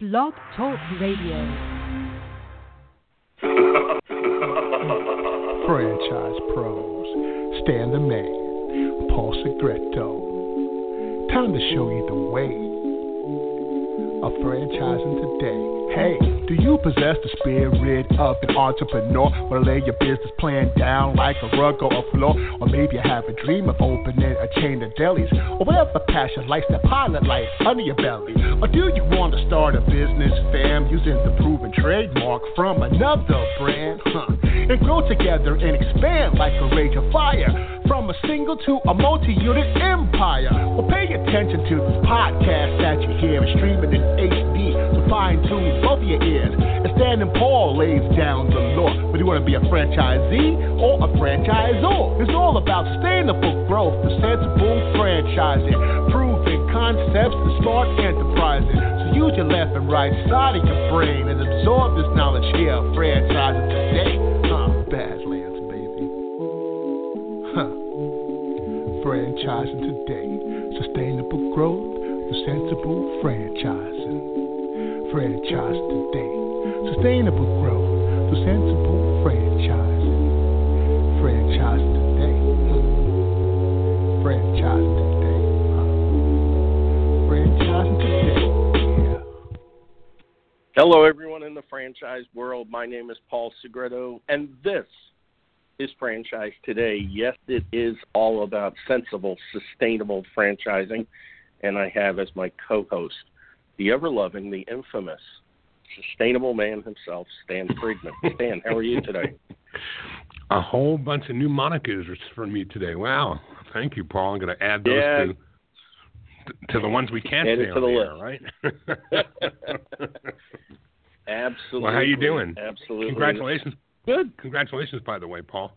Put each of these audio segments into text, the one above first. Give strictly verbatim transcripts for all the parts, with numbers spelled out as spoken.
Blog Talk Radio. Franchise Pros, Stan the Man, Paul Segreto. Time to show you the way of franchising today. Hey, do you possess the spirit of an entrepreneur? Wanna lay your business plan down like a rug or a floor? Or maybe you have a dream of opening a chain of delis, or whatever passion lights that pilot light under your belly. Or do you want to start a business, fam, using the proven trademark from another brand? Huh. And grow together and expand like a rage of fire, from a single to a multi-unit empire. Well, pay attention to this podcast that you hear and streaming in H D to fine-tune both of your ears. And Stan and Paul lays down the law. Whether you want to be a franchisee or a franchisor, it's all about sustainable growth, the sensible franchising, proven concepts to smart enterprising. So use your left and right side of your brain and absorb this knowledge here of franchising today. Huh, Badlands, baby. Huh. Franchising today. Sustainable growth, the sensible franchising. Franchise today. Sustainable growth, the sensible franchising. Franchise today. Franchise today. Huh. Franchise today. Yeah. Hello, everyone in the franchise world. My name is Paul Segreto, and this is Franchise Today. Yes, it is all about sensible, sustainable franchising, and I have as my co-host the ever-loving, the infamous, sustainable man himself, Stan Friedman. Stan, how are you today? A whole bunch of new monikers for me today. Wow. Thank you, Paul. I'm going to add those yeah. to, to the ones we can't add say it on to the air, list. right? Absolutely. Well, how you doing? Absolutely. Congratulations. Good. Congratulations, by the way, Paul.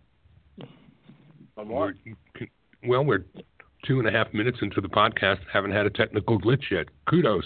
On what? We're, well, we're two and a half minutes into the podcast. Haven't had a technical glitch yet. Kudos.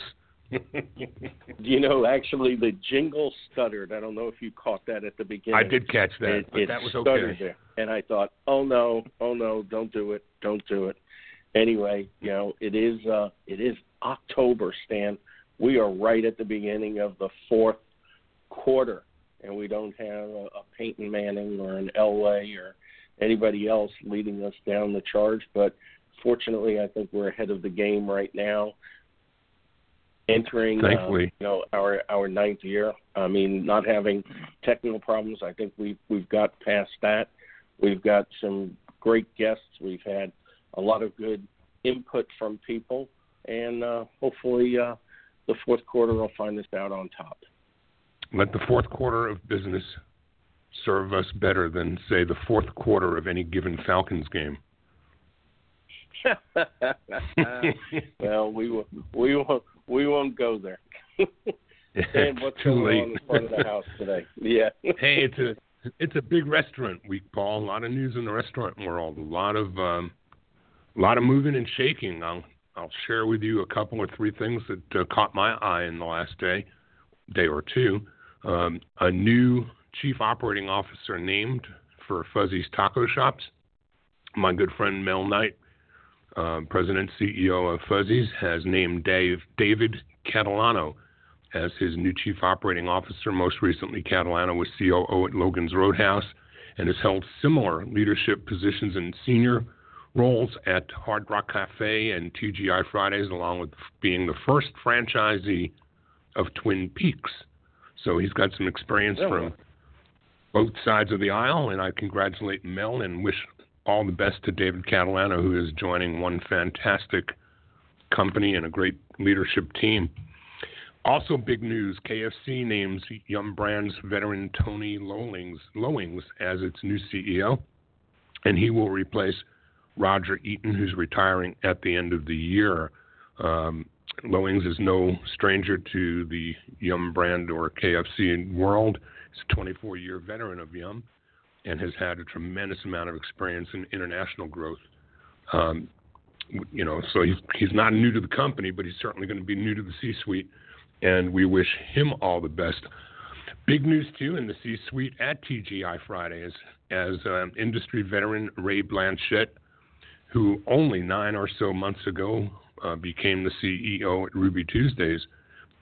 You know, actually, the jingle stuttered. I don't know if you caught that at the beginning. I did catch that, it, but it that was stuttered okay. There. And I thought, oh, no, oh, no, don't do it, don't do it. Anyway, you know, it is uh, it is October, Stan. We are right at the beginning of the fourth quarter, and we don't have a, a Peyton Manning or an Elway or anybody else leading us down the charge. But fortunately, I think we're ahead of the game right now. Entering, Thankfully. Uh, you know, our our ninth year. I mean, not having technical problems. I think we've we've got past that. We've got some great guests. We've had a lot of good input from people, and uh, hopefully, uh, the fourth quarter will find us out on top. Let the fourth quarter of business serve us better than, say, the fourth quarter of any given Falcons game. Well, we will, we won't we won't go there. And what's Too going late. on in front of the house today? Yeah. Hey, it's a it's a big restaurant week, Paul. A lot of news in the restaurant world. A lot of um, a lot of moving and shaking. I'll I'll share with you a couple or three things that uh, caught my eye in the last day, day or two. Um, a new chief operating officer named for Fuzzy's Taco Shops. My good friend Mel Knight, Uh, President C E O of Fuzzy's, has named Dave, David Catalano as his new chief operating officer. Most recently, Catalano was C O O at Logan's Roadhouse and has held similar leadership positions in senior roles at Hard Rock Cafe and T G I Fridays, along with being the first franchisee of Twin Peaks. So he's got some experience yeah. from both sides of the aisle, and I congratulate Mel and wish all the best to David Catalano, who is joining one fantastic company and a great leadership team. Also, big news, K F C names Yum Brands veteran Tony Lowings, Lowings as its new C E O, and he will replace Roger Eaton, who's retiring at the end of the year. Um, Lowings is no stranger to the Yum brand or K F C world. He's a twenty-four year veteran of Yum and has had a tremendous amount of experience in international growth. Um, you know, so he's he's not new to the company, but he's certainly going to be new to the C-suite, and we wish him all the best. Big news, too, in the C-suite at T G I Fridays, as um, industry veteran Ray Blanchette, who only nine or so months ago uh, became the C E O at Ruby Tuesdays,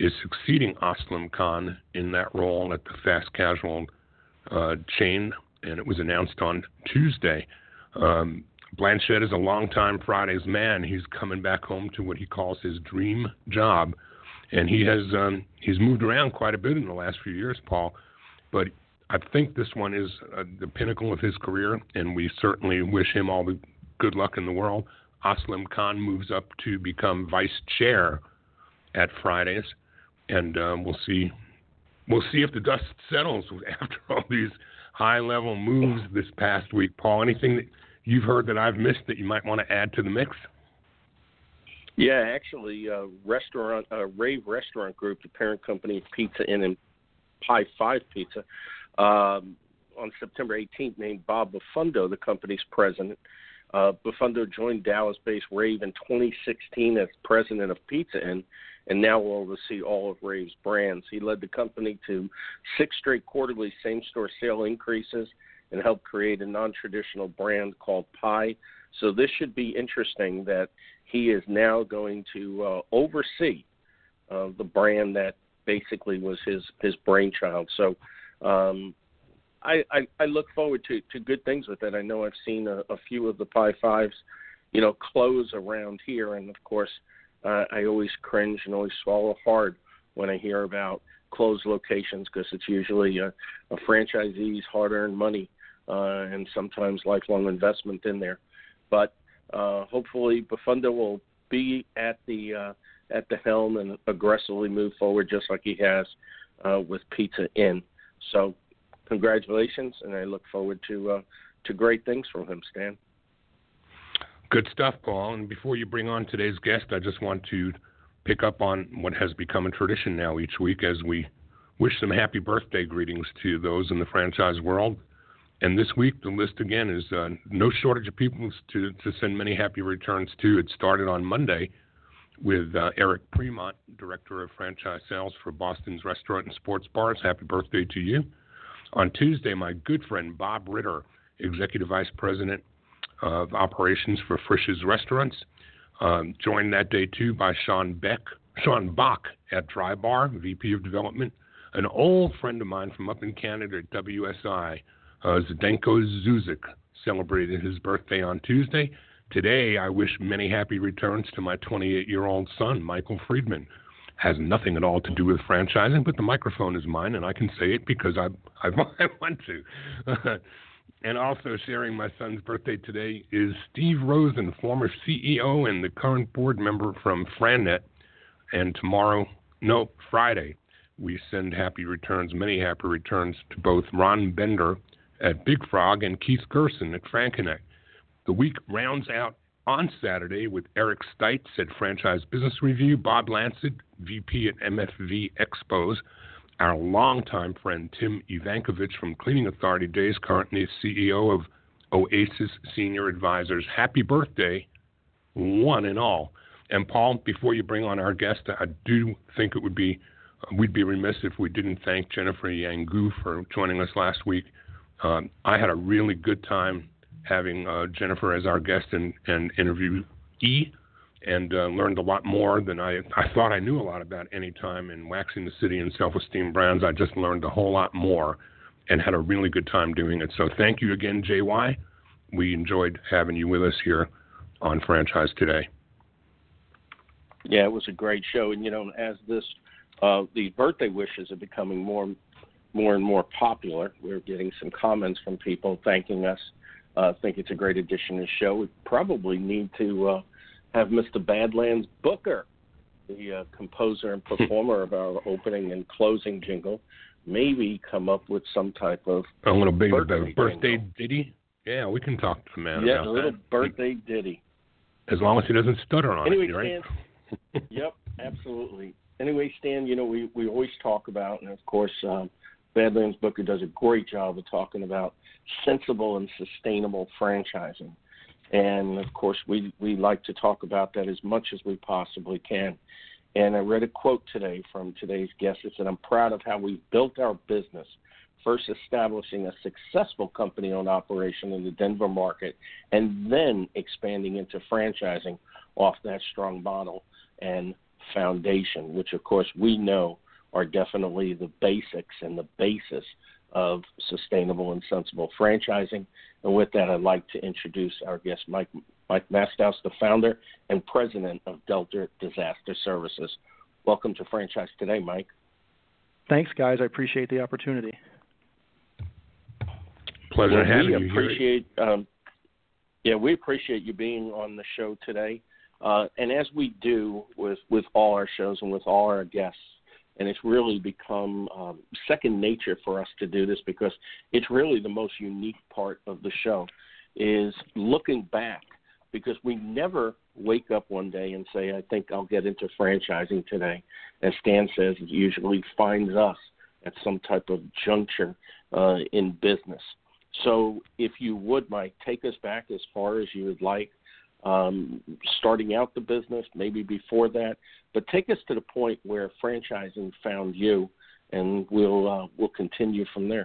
is succeeding Aslam Khan in that role at the fast casual uh, chain, and it was announced on Tuesday. Um, Blanchett is a longtime Fridays man. He's coming back home to what he calls his dream job, and he has um, he's moved around quite a bit in the last few years, Paul. But I think this one is uh, the pinnacle of his career, and we certainly wish him all the good luck in the world. Aslam Khan moves up to become vice chair at Fridays, and uh, we'll see. We'll see if the dust settles after all these high-level moves this past week. Paul, anything that you've heard that I've missed that you might want to add to the mix? Yeah, actually, uh, restaurant uh, Rave Restaurant Group, the parent company of Pizza Inn and Pie Five Pizza, um, on September eighteenth named Bob Bufundo the company's president. Uh, Bufundo joined Dallas-based Rave in twenty sixteen as president of Pizza Inn, and now will oversee all of Rave's brands. He led the company to six straight quarterly same-store sale increases and helped create a non-traditional brand called Pie. So this should be interesting that he is now going to uh, oversee uh, the brand that basically was his, his brainchild. So um, I, I, I look forward to, to good things with it. I know I've seen a, a few of the Pie Fives, you know, close around here. And, of course, uh, I always cringe and always swallow hard when I hear about closed locations because it's usually a, a franchisee's hard-earned money uh, and sometimes lifelong investment in there. But uh, hopefully Bufundo will be at the uh, at the helm and aggressively move forward just like he has uh, with Pizza Inn. So congratulations, and I look forward to uh, to great things from him, Stan. Good stuff, Paul. And before you bring on today's guest, I just want to pick up on what has become a tradition now each week as we wish some happy birthday greetings to those in the franchise world. And this week, the list again is uh, no shortage of people to, to send many happy returns to. It started on Monday with uh, Eric Premont, Director of Franchise Sales for Boston's Restaurant and Sports Bars. Happy birthday to you. On Tuesday, my good friend Bob Ritter, Executive Vice President of Operations for Frisch's Restaurants, um, joined that day too by Sean Beck, Sean Bach at Dry Bar, V P of Development, an old friend of mine from up in Canada at W S I. Uh, Zdenko Zuzik celebrated his birthday on Tuesday. Today, I wish many happy returns to my twenty-eight-year-old son, Michael Friedman. Has nothing at all to do with franchising, but the microphone is mine, and I can say it because I, I, I want to. And also sharing my son's birthday today is Steve Rosen, former C E O and the current board member from FranNet. And tomorrow, no, Friday, we send happy returns, many happy returns to both Ron Bender at Big Frog and Keith Gerson at FranConnect. The week rounds out on Saturday with Eric Stites at Franchise Business Review, Bob Lancet, V P at M F V Expos, our longtime friend Tim Ivankovich from Cleaning Authority Days, currently C E O of Oasis Senior Advisors. Happy birthday, one and all. And Paul, before you bring on our guest, I do think it would be, uh, we'd be remiss if we didn't thank Jennifer Yangu for joining us last week. Um, I had a really good time having uh, Jennifer as our guest and, and interviewee, and uh, learned a lot more than I, I thought I knew a lot about Anytime and Waxing the City and Self-Esteem Brands. I just learned a whole lot more and had a really good time doing it. So thank you again, J Y. We enjoyed having you with us here on Franchise Today. Yeah, it was a great show. And, you know, as this uh, these birthday wishes are becoming more more and more popular, we're getting some comments from people thanking us. I uh, think it's a great addition to the show. We probably need to uh, have Mister Badlands Booker, the uh, composer and performer of our opening and closing jingle, maybe come up with some type of a little bit of birthday, birthday ditty. Yeah, we can talk to the man yeah, about a little that. birthday ditty. As long as he doesn't stutter on anyway, it, right? Stan, yep, absolutely. Anyway, Stan, you know, we, we always talk about, and of course, um, Badlands Booker does a great job of talking about sensible and sustainable franchising. And, of course, we, we like to talk about that as much as we possibly can. And I read a quote today from today's guest. It said, "I'm proud of how we've built our business, first establishing a successful company-owned operation in the Denver market and then expanding into franchising off that strong model. And foundation, which, of course, we know are definitely the basics and the basis of sustainable and sensible franchising. And with that, I'd like to introduce our guest, Mike Mike Masthouse, the founder and president of Delta Disaster Services. Welcome to Franchise Today, Mike. Thanks, guys. I appreciate the opportunity. Pleasure well, having we you appreciate, here. Um, yeah, we appreciate you being on the show today. Uh, and as we do with, with all our shows and with all our guests, and it's really become um, second nature for us to do this because it's really the most unique part of the show is looking back, because we never wake up one day and say, I think I'll get into franchising today. As Stan says, it usually finds us at some type of juncture uh, in business. So if you would, Mike, take us back as far as you would like, um, starting out the business, maybe before that, but take us to the point where franchising found you, and we'll uh, we'll continue from there.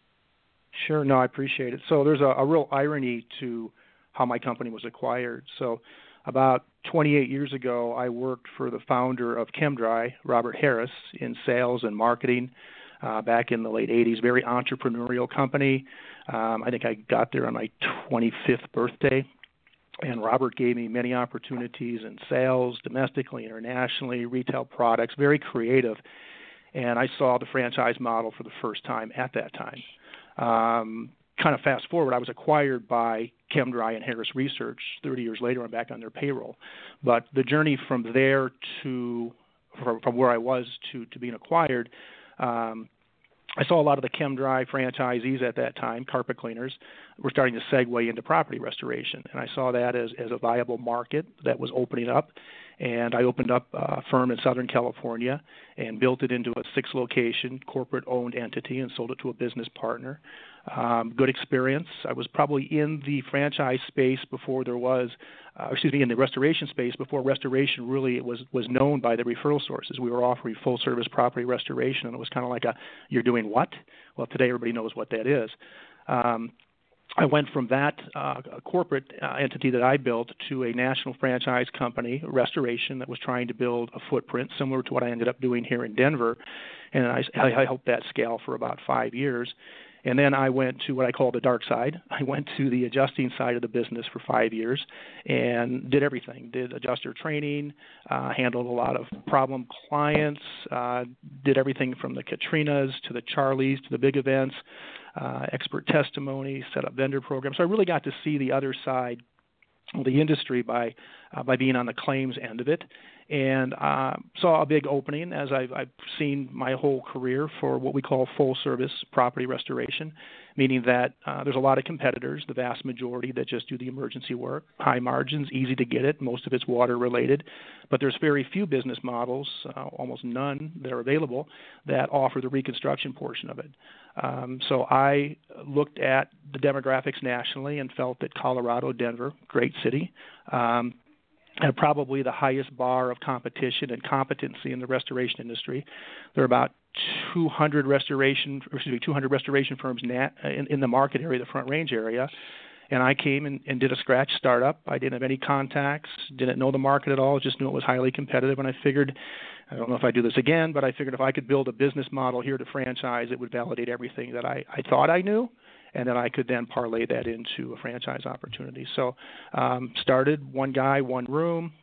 Sure. No, I appreciate it. So there's a, a real irony to how my company was acquired. So about twenty-eight years ago, I worked for the founder of ChemDry, Robert Harris, in sales and marketing uh, back in the late eighties. Very entrepreneurial company. Um, I think I got there on my twenty-fifth birthday. And Robert gave me many opportunities in sales, domestically, internationally, retail products, very creative. And I saw the franchise model for the first time at that time. Um, kind of fast forward, I was acquired by ChemDry and Harris Research. thirty years later, I'm back on their payroll. But the journey from there to, from, from where I was to, to being acquired, um, I saw a lot of the ChemDry franchisees at that time, carpet cleaners, were starting to segue into property restoration. And I saw that as, as a viable market that was opening up. And I opened up a firm in Southern California and built it into a six-location corporate-owned entity and sold it to a business partner. Um, good experience. I was probably in the franchise space before there was, uh, excuse me, in the restoration space before restoration really was, was known by the referral sources. We were offering full-service property restoration, and it was kind of like a, you're doing what? Well, today everybody knows what that is. Um, I went from that uh, corporate uh, entity that I built to a national franchise company, Restoration, that was trying to build a footprint similar to what I ended up doing here in Denver. And I, I helped that scale for about five years. And then I went to what I call the dark side. I went to the adjusting side of the business for five years and did everything. Did adjuster training, uh, handled a lot of problem clients, uh, did everything from the Katrinas to the Charlies to the big events, uh, expert testimony, set up vendor programs. So I really got to see the other side of the industry by uh, by being on the claims end of it. And uh, saw a big opening, as I've, I've seen my whole career, for what we call full-service property restoration, meaning that uh, there's a lot of competitors, the vast majority that just do the emergency work, high margins, easy to get it, most of it's water-related, but there's very few business models, uh, almost none that are available, that offer the reconstruction portion of it. Um, so I looked at the demographics nationally and felt that Colorado, Denver, great city, um, had probably the highest bar of competition and competency in the restoration industry. There are about two hundred restoration, or excuse me, two hundred restoration firms nat, in, in the market area, the Front Range area, and I came and, and did a scratch startup. I didn't have any contacts, didn't know the market at all, just knew it was highly competitive, and I figured, I don't know if I do this again, but I figured if I could build a business model here to franchise, it would validate everything that I, I thought I knew, and then I could then parlay that into a franchise opportunity. So um, started one guy, one room,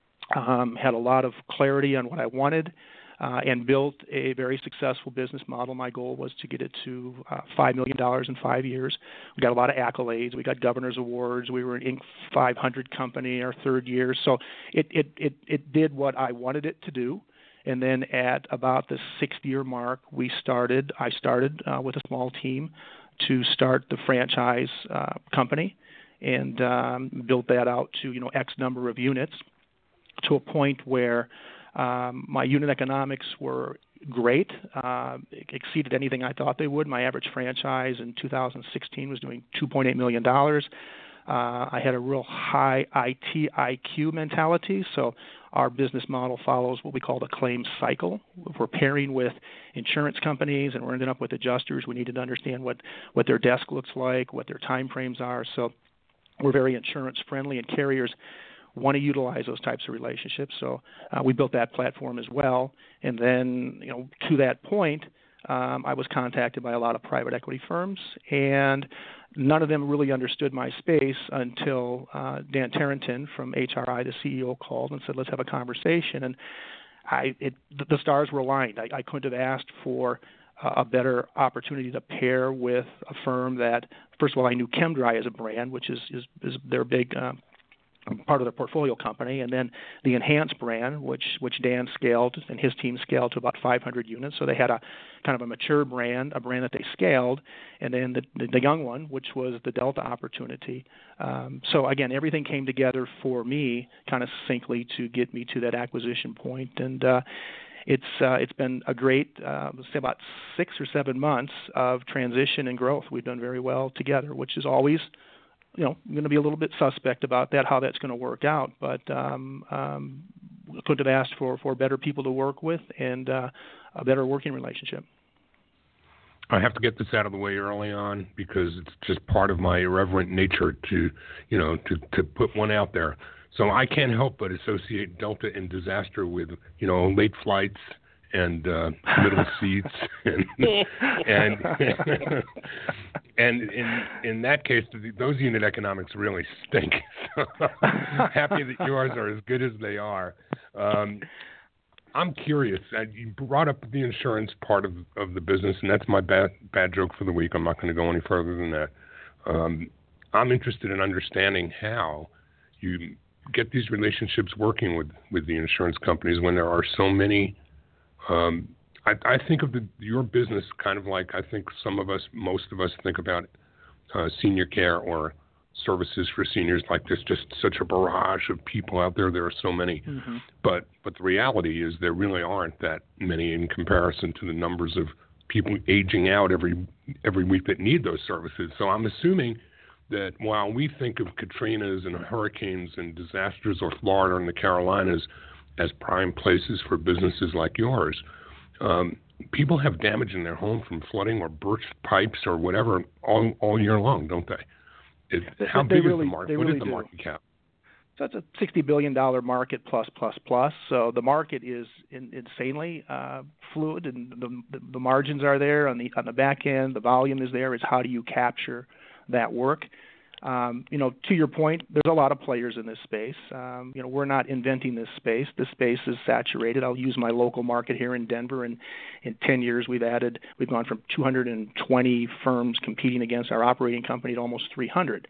um, had a lot of clarity on what I wanted, uh, and built a very successful business model. My goal was to get it to uh, five million dollars in five years. We got a lot of accolades. We got governor's awards. We were an Inc five hundred company our third year. So it, it, it, it did what I wanted it to do. And then at about the sixth year mark, we started, I started uh, with a small team to start the franchise uh, company, and um, built that out to, you know, X number of units, to a point where um, my unit economics were great, uh, exceeded anything I thought they would. My average franchise in two thousand sixteen was doing two point eight million dollars. Uh, I had a real high I T I Q mentality, so our business model follows what we call the claims cycle. If we're pairing with insurance companies and we're ending up with adjusters, we need to understand what, what their desk looks like, what their time frames are. So we're very insurance friendly, and carriers want to utilize those types of relationships. So uh, we built that platform as well. And then, you know, to that point, um, I was contacted by a lot of private equity firms, and none of them really understood my space until uh, Dan Tarrenton from H R I, the C E O, called and said, let's have a conversation. And I, it, the stars were aligned. I, I couldn't have asked for a better opportunity to pair with a firm that, first of all, I knew ChemDry as a brand, which is, is, is their big um, part of their portfolio company, and then the Enhance brand, which which Dan scaled and his team scaled to about five hundred units. So they had a kind of a mature brand, a brand that they scaled, and then the the, the young one, which was the Delta opportunity. Um, so again, everything came together for me kind of succinctly to get me to that acquisition point, and uh, it's uh, it's been a great, uh, let's say about six or seven months of transition and growth. We've done very well together, which is always, you know, I'm going to be a little bit suspect about that, how that's going to work out. But um, um, couldn't have asked for, for better people to work with and uh, a better working relationship. I have to get this out of the way early on because it's just part of my irreverent nature to, you know, to, to put one out there. So I can't help but associate Delta and disaster with, you know, late flights and uh, middle seats, and and and in in that case, those unit economics really stink. So happy that yours are as good as they are. Um, I'm curious. Uh, you brought up the insurance part of of the business, and that's my bad bad joke for the week. I'm not going to go any further than that. Um, I'm interested in understanding how you get these relationships working with, with the insurance companies when there are so many. Um, I, I think of the, your business kind of like I think some of us, most of us think about uh, senior care or services for seniors, like there's just such a barrage of people out there. There are so many. Mm-hmm. But but the reality is there really aren't that many in comparison to the numbers of people aging out every every week that need those services. So I'm assuming that while we think of Katrinas and hurricanes and disasters or Florida and the Carolinas as prime places for businesses like yours, um, people have damage in their home from flooding or burst pipes or whatever all, all year long, don't they? It, how they big really, is the market? What really is the do. market cap? So it's a sixty billion dollars market plus, plus, plus. So the market is in, insanely uh, fluid, and the, the, the margins are there on the on the back end. The volume is there. It's how do you capture that work? Um, you know, to your point, there's a lot of players in this space. Um, you know, we're not inventing this space. This space is saturated. I'll use my local market here in Denver. And in ten years, we've added, we've gone from two hundred twenty firms competing against our operating company to almost three hundred.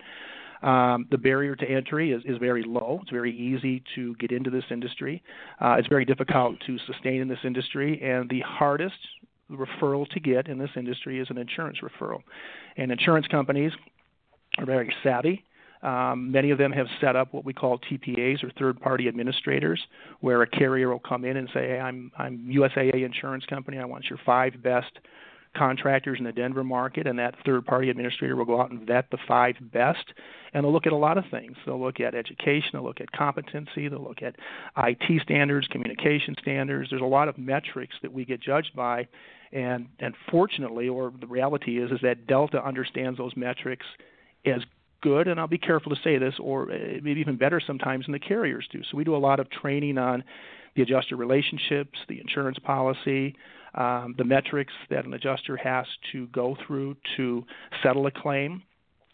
Um, the barrier to entry is, is very low. It's very easy to get into this industry. Uh, it's very difficult to sustain in this industry. And the hardest referral to get in this industry is an insurance referral. And insurance companies are very savvy. Um, many of them have set up what we call T P As or third-party administrators, where a carrier will come in and say, hey, I'm I'm U S A A Insurance Company. I want your five best contractors in the Denver market, and that third-party administrator will go out and vet the five best, and they'll look at a lot of things. They'll look at education, they'll look at competency, they'll look at I T standards, communication standards. There's a lot of metrics that we get judged by, and and fortunately, or the reality is, is that Delta understands those metrics as good, and I'll be careful to say this, or maybe even better sometimes than the carriers do. So we do a lot of training on the adjuster relationships, the insurance policy, um, the metrics that an adjuster has to go through to settle a claim.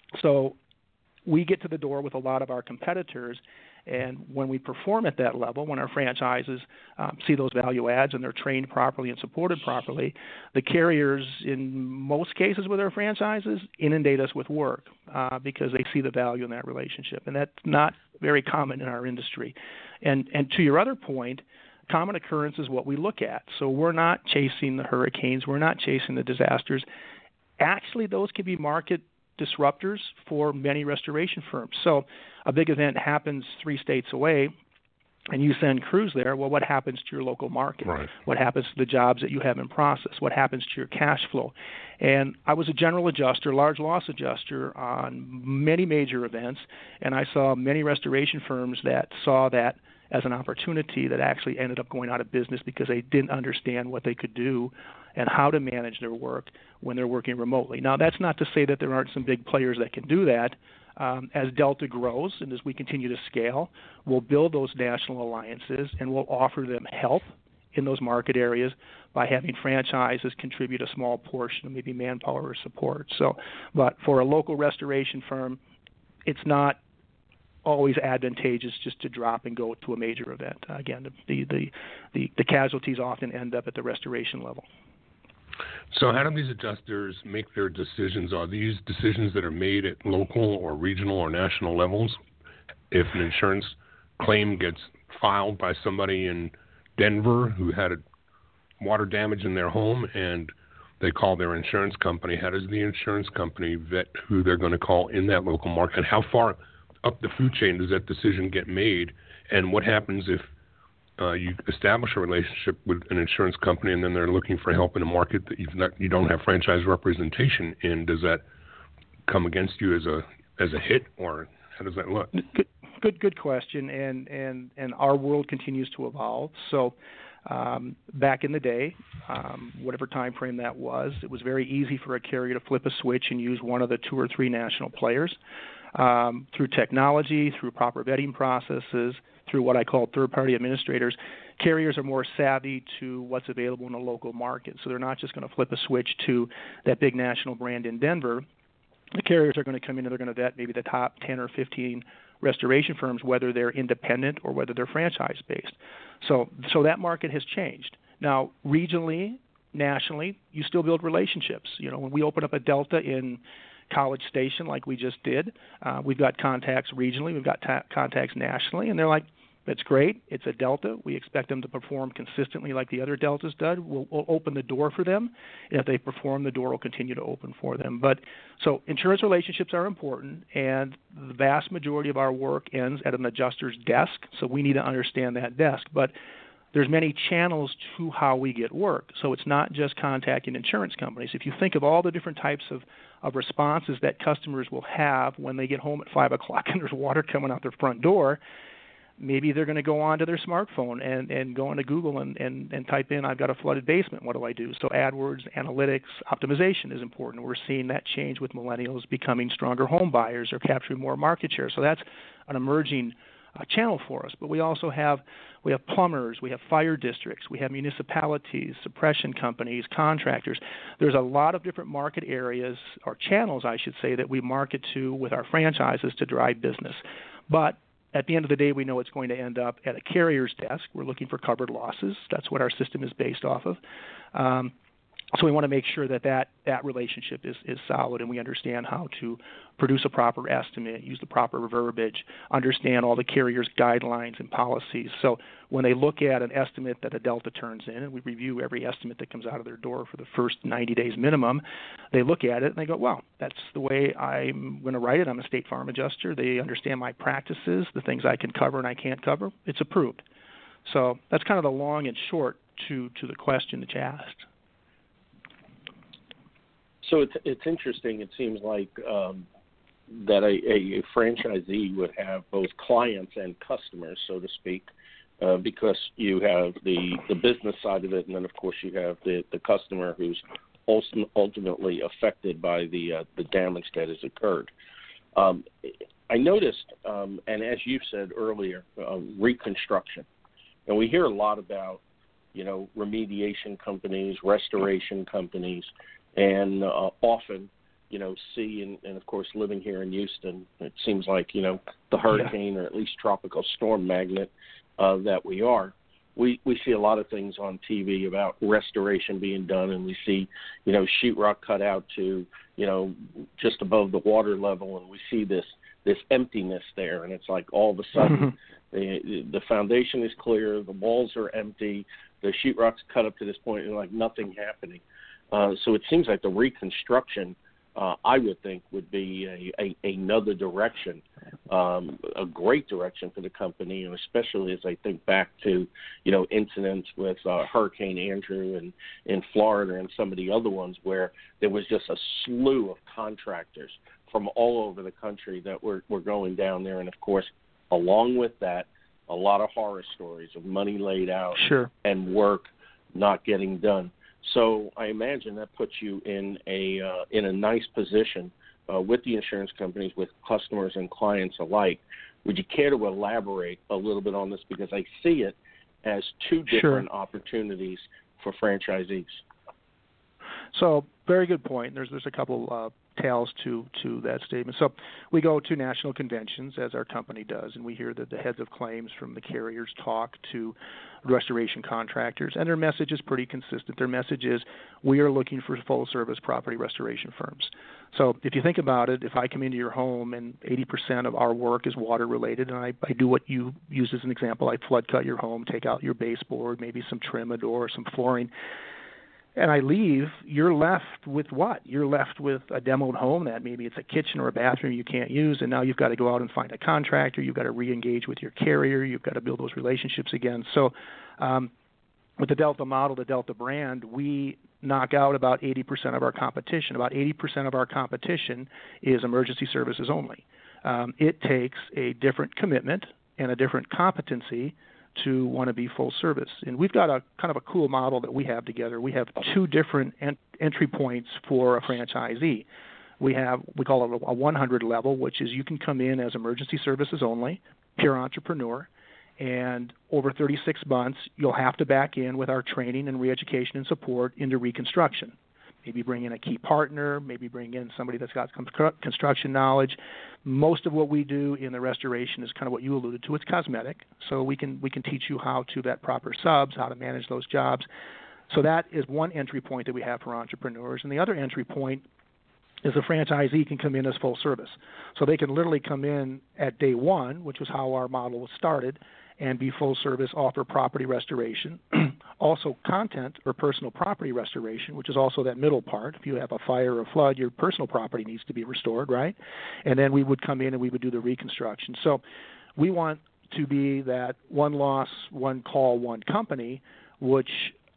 So we get to the door with a lot of our competitors, and when we perform at that level, when our franchises um, see those value adds and they're trained properly and supported properly, the carriers, in most cases with our franchises, inundate us with work uh, because they see the value in that relationship. And that's not very common in our industry. And, and to your other point, common occurrence is what we look at. So we're not chasing the hurricanes. We're not chasing the disasters. Actually, those can be market disruptors for many restoration firms. So a big event happens three states away, and you send crews there. Well, what happens to your local market? Right. What happens to the jobs that you have in process? What happens to your cash flow? And I was a general adjuster, large loss adjuster on many major events, and I saw many restoration firms that saw that as an opportunity that actually ended up going out of business because they didn't understand what they could do and how to manage their work when they're working remotely. Now, that's not to say that there aren't some big players that can do that, Um, as Delta grows and as we continue to scale, we'll build those national alliances and we'll offer them help in those market areas by having franchises contribute a small portion of maybe manpower or support. So, but for a local restoration firm, it's not always advantageous just to drop and go to a major event. Uh, again, the, the, the, the casualties often end up at the restoration level. So how do these adjusters make their decisions? Are these decisions that are made at local or regional or national levels? If an insurance claim gets filed by somebody in Denver who had a water damage in their home and they call their insurance company, how does the insurance company vet who they're going to call in that local market? How far up the food chain does that decision get made? And what happens if Uh, you establish a relationship with an insurance company, and then they're looking for help in a market that you've not, you don't have franchise representation in? Does that come against you as a as a hit, or how does that look? Good, good, good question. And and and our world continues to evolve. So, um, back in the day, um, whatever time frame that was, it was very easy for a carrier to flip a switch and use one of the two or three national players. Um, through technology, through proper vetting processes, through what I call third-party administrators, carriers are more savvy to what's available in a local market. So they're not just going to flip a switch to that big national brand in Denver. The carriers are going to come in and they're going to vet maybe the top ten or fifteen restoration firms, whether they're independent or whether they're franchise-based. So, so that market has changed. Now, regionally, nationally, you still build relationships. You know, when we open up a Delta in College Station like we just did, uh, we've got contacts regionally, we've got ta- contacts nationally, and they're like, that's great, it's a Delta, we expect them to perform consistently like the other Deltas did, we'll, we'll open the door for them, and if they perform, the door will continue to open for them. But so insurance relationships are important, and the vast majority of our work ends at an adjuster's desk, so we need to understand that desk. But there's many channels to how we get work. So it's not just contacting insurance companies. If you think of all the different types of, of responses that customers will have when they get home at five o'clock and there's water coming out their front door, maybe they're going to go onto their smartphone and, and go into Google and, and, and type in, I've got a flooded basement, what do I do? So AdWords, analytics, optimization is important. We're seeing that change with millennials becoming stronger home buyers or capturing more market share. So that's an emerging Uh, channel for us. But we also have we have plumbers, we have fire districts, we have municipalities, suppression companies, contractors. There's a lot of different market areas or channels, I should say, that we market to with our franchises to drive business. But at the end of the day, we know it's going to end up at a carrier's desk. We're looking for covered losses. That's what our system is based off of. Um, So we want to make sure that that, that relationship is, is solid and we understand how to produce a proper estimate, use the proper verbiage, understand all the carrier's guidelines and policies. So when they look at an estimate that a Delta turns in, and we review every estimate that comes out of their door for the first ninety days minimum, they look at it and they go, well, that's the way I'm going to write it. I'm a State Farm adjuster. They understand my practices, the things I can cover and I can't cover. It's approved. So that's kind of the long and short to, to the question that you asked. So it's it's interesting. It seems like um, that a, a franchisee would have both clients and customers, so to speak, uh, because you have the, the business side of it, and then of course you have the, the customer who's ultimately affected by the uh, the damage that has occurred. Um, I noticed, um, and as you said earlier, uh, reconstruction, and we hear a lot about, you know, remediation companies, restoration companies. And uh, often, you know, see, and, and of course, living here in Houston, it seems like, you know, the hurricane yeah. or at least tropical storm magnet uh, that we are, we, we see a lot of things on T V about restoration being done, and we see, you know, sheetrock cut out to, you know, just above the water level, and we see this this emptiness there, and it's like all of a sudden the, the foundation is clear, the walls are empty, the sheetrock's cut up to this point, and like nothing happening. Uh, so it seems like the reconstruction, uh, I would think, would be a, a, another direction, um, a great direction for the company, and especially as I think back to, you know, incidents with uh, Hurricane Andrew and in Florida and some of the other ones where there was just a slew of contractors from all over the country that were, were going down there. And, of course, along with that, a lot of horror stories of money laid out sure. and work not getting done. So I imagine that puts you in a uh, in a nice position uh, with the insurance companies, with customers and clients alike. Would you care to elaborate a little bit on this? Because I see it as two different Sure. opportunities for franchisees. So very good point. There's there's a couple uh, tails to to that statement. So we go to national conventions, as our company does, and we hear that the heads of claims from the carriers talk to restoration contractors, and their message is pretty consistent. Their message is, we are looking for full-service property restoration firms. So if you think about it, if I come into your home and eighty percent of our work is water-related, and I, I do what you use as an example, I flood cut your home, take out your baseboard, maybe some trim, a door, some flooring, and I leave, you're left with what? You're left with a demoed home that maybe it's a kitchen or a bathroom you can't use, and now you've got to go out and find a contractor. You've got to re-engage with your carrier. You've got to build those relationships again. So um, with the Delta model, the Delta brand, we knock out about eighty percent of our competition. About eighty percent of our competition is emergency services only. Um, it takes a different commitment and a different competency to want to be full service. And we've got a kind of a cool model that we have together. We have two different en- entry points for a franchisee. We have, we call it a one hundred level, which is you can come in as emergency services only, pure entrepreneur, and over thirty-six months, you'll have to back in with our training and re-education and support into reconstruction. Maybe bring in a key partner, maybe bring in somebody that's got construction knowledge. Most of what we do in the restoration is kind of what you alluded to. It's cosmetic, so we can we can teach you how to vet proper subs, how to manage those jobs. So that is one entry point that we have for entrepreneurs. And the other entry point is the franchisee can come in as full service. So they can literally come in at day one, which was how our model was started, and be full service, offer property restoration, also content or personal property restoration, which is also that middle part. If you have a fire or a flood, your personal property needs to be restored, right? And then we would come in and we would do the reconstruction. So we want to be that one loss, one call, one company, which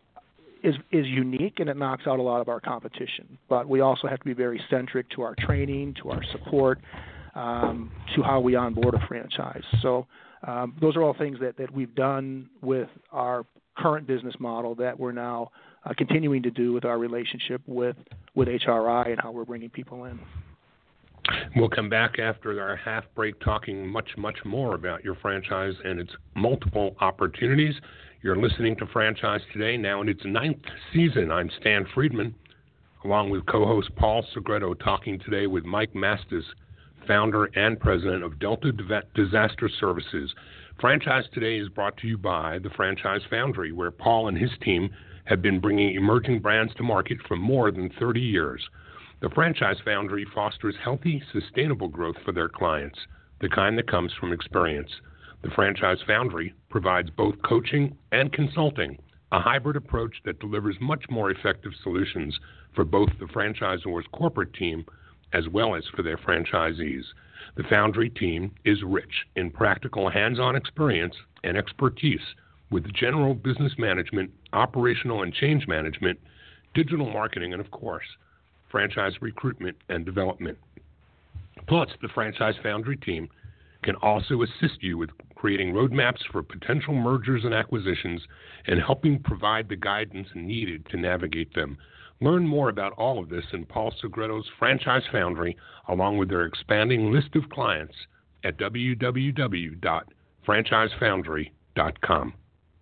is is unique, and it knocks out a lot of our competition. But we also have to be very centric to our training, to our support, um, to how we onboard a franchise. So Um, those are all things that, that we've done with our current business model that we're now uh, continuing to do with our relationship with, with H R I and how we're bringing people in. We'll come back after our half break talking much, much more about your franchise and its multiple opportunities. You're listening to Franchise Today, now in its ninth season. I'm Stan Friedman, along with co-host Paul Segreto, talking today with Mike Mastis, founder and president of Delta Disaster Services. Franchise Today is brought to you by the Franchise Foundry, where Paul and his team have been bringing emerging brands to market for more than thirty years. The Franchise Foundry fosters healthy, sustainable growth for their clients, the kind that comes from experience. The Franchise Foundry provides both coaching and consulting, a hybrid approach that delivers much more effective solutions for both the franchisor's corporate team as well as for their franchisees. The Foundry team is rich in practical hands-on experience and expertise with general business management, operational and change management, digital marketing, and, of course, franchise recruitment and development. Plus, the Franchise Foundry team can also assist you with creating roadmaps for potential mergers and acquisitions and helping provide the guidance needed to navigate them. Learn more about all of this in Paul Segreto's Franchise Foundry, along with their expanding list of clients at w w w dot franchise foundry dot com.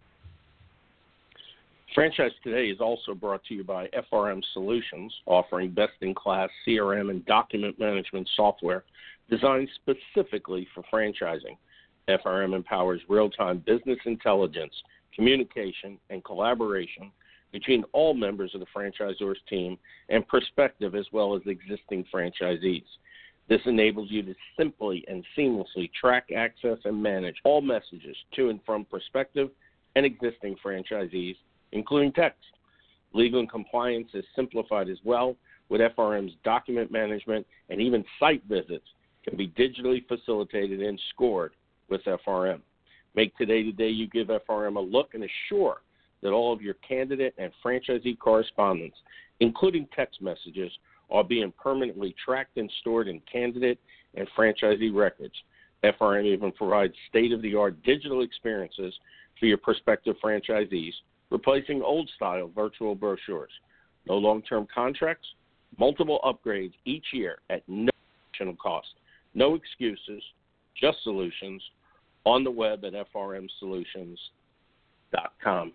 Franchise Today is also brought to you by F R M Solutions, offering best-in-class C R M and document management software designed specifically for franchising. F R M empowers real-time business intelligence, communication, and collaboration between all members of the franchisor's team and prospective as well as existing franchisees. This enables you to simply and seamlessly track, access, and manage all messages to and from prospective and existing franchisees, including text. Legal and compliance is simplified as well, with F R M's document management, and even site visits can be digitally facilitated and scored with F R M. Make today the day you give F R M a look and assure that all of your candidate and franchisee correspondence, including text messages, are being permanently tracked and stored in candidate and franchisee records. F R M even provides state-of-the-art digital experiences for your prospective franchisees, replacing old-style virtual brochures. No long-term contracts, multiple upgrades each year at no fractional cost. No excuses, just solutions on the web at f r m solutions dot com.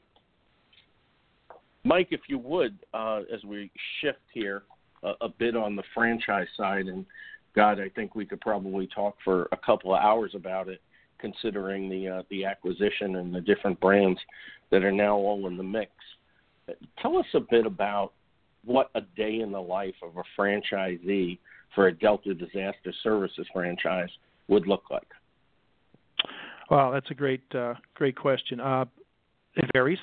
Mike, if you would, uh, as we shift here a, a bit on the franchise side, and God, I think we could probably talk for a couple of hours about it, considering the uh, the acquisition and the different brands that are now all in the mix. Tell us a bit about what a day in the life of a franchisee for a Delta Disaster Services franchise would look like. Well, that's a great uh, great question. Uh, it varies.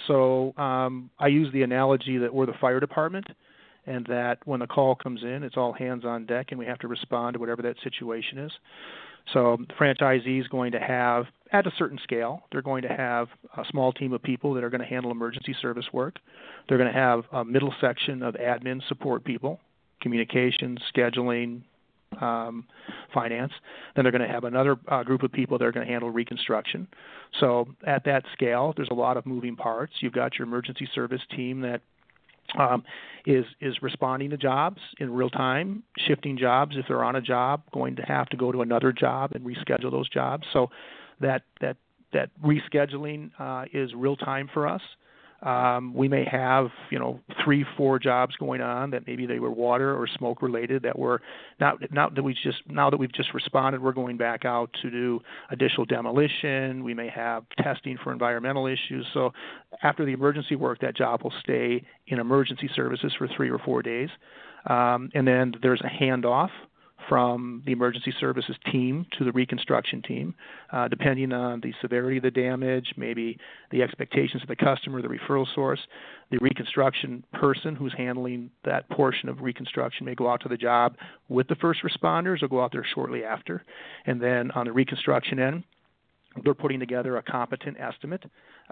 So um, I use the analogy that we're the fire department, and that when the call comes in, it's all hands on deck, and we have to respond to whatever that situation is. So the franchisee is going to have, at a certain scale, they're going to have a small team of people that are going to handle emergency service work. They're going to have a middle section of admin support people, communications, scheduling, um, finance. Then they're going to have another uh, group of people that are going to handle reconstruction. So at that scale, there's a lot of moving parts. You've got your emergency service team that Um, is is responding to jobs in real time, shifting jobs if they're on a job, going to have to go to another job and reschedule those jobs. So that that that rescheduling uh, is real time for us. Um, we may have, you know, three, four jobs going on that maybe they were water or smoke related that were not, not that we just, now that we've just responded, we're going back out to do additional demolition. We may have testing for environmental issues. So after the emergency work, that job will stay in emergency services for three or four days. Um, and then there's a handoff from the emergency services team to the reconstruction team, uh, depending on the severity of the damage, maybe the expectations of the customer, the referral source. The reconstruction person who's handling that portion of reconstruction may go out to the job with the first responders or go out there shortly after. And then on the reconstruction end, they're putting together a competent estimate.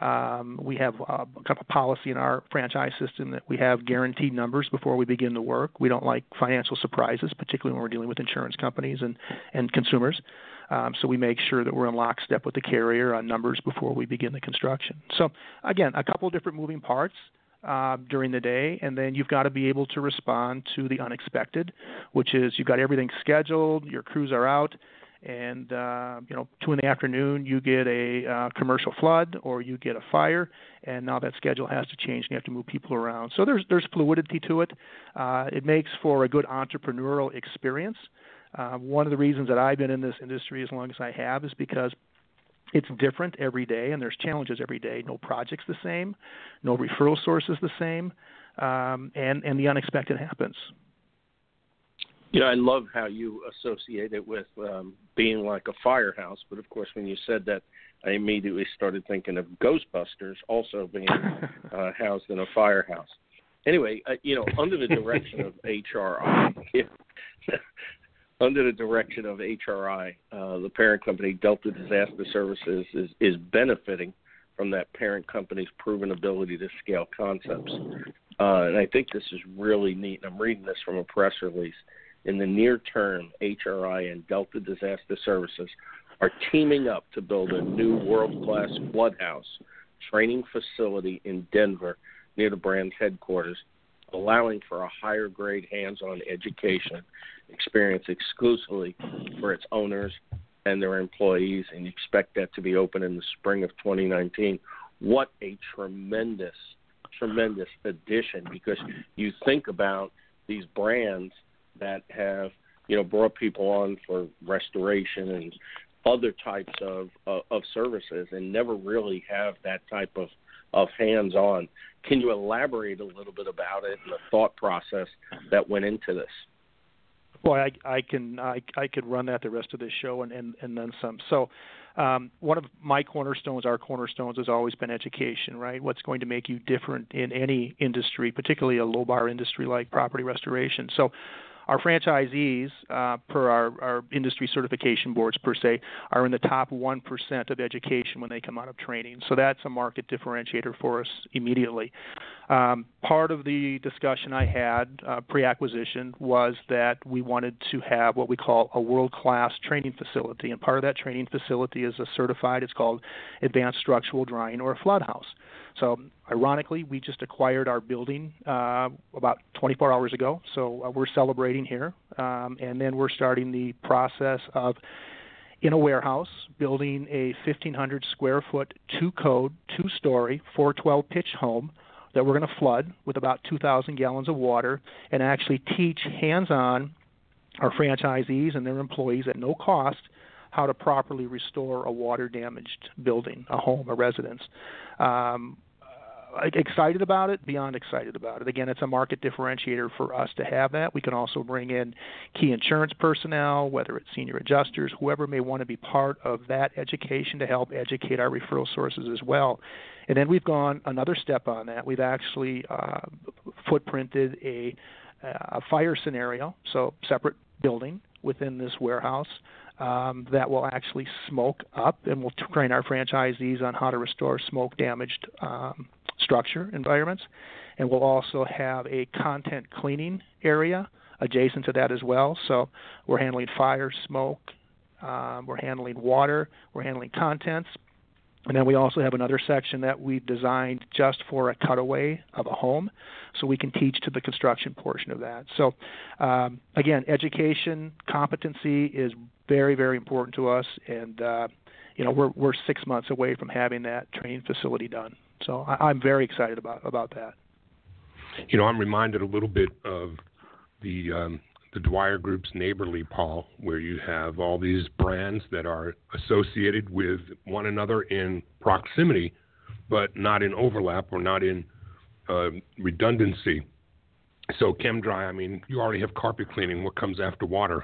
Um, we have uh, kind of a policy in our franchise system that we have guaranteed numbers before we begin the work. We don't like financial surprises, particularly when we're dealing with insurance companies and, and consumers. Um, so we make sure that we're in lockstep with the carrier on numbers before we begin the construction. So, again, a couple of different moving parts uh, during the day, and then you've got to be able to respond to the unexpected, which is you've got everything scheduled, your crews are out, and, uh, you know, two in the afternoon, you get a uh, commercial flood or you get a fire, and now that schedule has to change and you have to move people around. So there's there's fluidity to it. Uh, it makes for a good entrepreneurial experience. Uh, one of the reasons that I've been in this industry as long as I have is because it's different every day, and there's challenges every day. No project's the same, no referral source is the same, um, and, and the unexpected happens. You know, I love how you associate it with um, being like a firehouse. But, of course, when you said that, I immediately started thinking of Ghostbusters also being uh, housed in a firehouse. Anyway, uh, you know, under the direction of H R I, under the direction of H R I, uh, the parent company, Delta Disaster Services, is, is benefiting from that parent company's proven ability to scale concepts. Uh, and I think this is really neat. I'm reading this from a press release. In the near term, H R I and Delta Disaster Services are teaming up to build a new world-class flood house training facility in Denver near the brand's headquarters, allowing for a higher-grade hands-on education experience exclusively for its owners and their employees, and you expect that to be open in the spring of twenty nineteen. What a tremendous, tremendous addition, because you think about these brands that have, you know, brought people on for restoration and other types of uh, of services and never really have that type of, of hands-on. Can you elaborate a little bit about it and the thought process that went into this? Boy, I, I can I, I could run that the rest of this show and, and, and then some. So um, one of my cornerstones, our cornerstones, has always been education, right? What's going to make you different in any industry, particularly a low-bar industry like property restoration. So our franchisees, uh, per our, our industry certification boards per se, are in the top one percent of education when they come out of training. So that's a market differentiator for us immediately. Um, part of the discussion I had uh, pre-acquisition was that we wanted to have what we call a world-class training facility, and part of that training facility is a certified, it's called Advanced Structural Drying or a flood house. So ironically, we just acquired our building uh, about twenty-four hours ago, so uh, we're celebrating here um, and then we're starting the process of, in a warehouse, building a fifteen hundred square foot, two code, two story, four twelve pitch home that we're going to flood with about two thousand gallons of water and actually teach hands-on our franchisees and their employees at no cost how to properly restore a water-damaged building, a home, a residence. Um, excited about it, beyond excited about it. Again, it's a market differentiator for us to have that. We can also bring in key insurance personnel, whether it's senior adjusters, whoever may want to be part of that education to help educate our referral sources as well. And then we've gone another step on that. We've actually uh, footprinted a, a fire scenario, so separate building within this warehouse um, that will actually smoke up, and we'll train our franchisees on how to restore smoke-damaged um, structure environments. And we'll also have a content cleaning area adjacent to that as well. So we're handling fire, smoke, um, we're handling water, we're handling contents. And then we also have another section that we've designed just for a cutaway of a home, so we can teach to the construction portion of that. So, um, again, education, competency is very, very important to us, and uh, you know we're we're six months away from having that training facility done. So I, I'm very excited about about that. You know, I'm reminded a little bit of the um, the Dwyer Group's Neighborly, Paul, where you have all these brands that are associated with one another in proximity, but not in overlap or not in uh, redundancy. So ChemDry, I mean, you already have carpet cleaning. What comes after water?